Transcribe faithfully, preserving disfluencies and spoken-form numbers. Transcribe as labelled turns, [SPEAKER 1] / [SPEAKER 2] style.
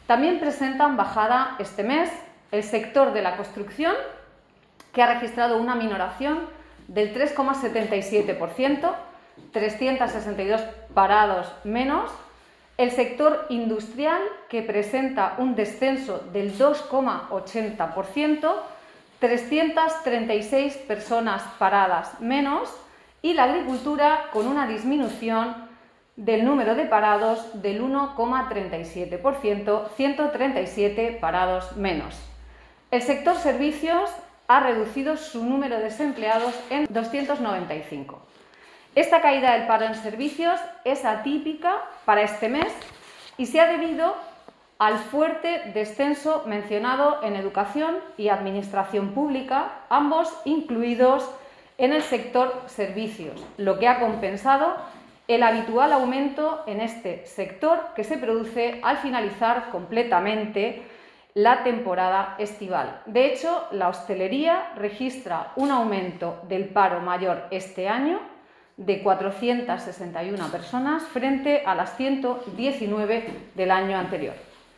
[SPEAKER 1] También presentan bajada este mes el sector de la construcción, que ha registrado una minoración del tres coma setenta y siete por ciento, trescientos sesenta y dos parados menos. El sector industrial, que presenta un descenso del dos coma ochenta por ciento, trescientas treinta y seis personas paradas menos. Y la agricultura, con una disminución del número de parados del uno coma treinta y siete por ciento, ciento treinta y siete parados menos. El sector servicios ha reducido su número de desempleados en doscientos noventa y cinco. Esta caída del paro en servicios es atípica para este mes y se ha debido al fuerte descenso mencionado en educación y administración pública, ambos incluidos en el sector servicios, lo que ha compensado el habitual aumento en este sector que se produce al finalizar completamente la temporada estival. De hecho, la hostelería registra un aumento del paro mayor este año de cuatrocientas sesenta y una personas frente a las ciento diecinueve del año anterior.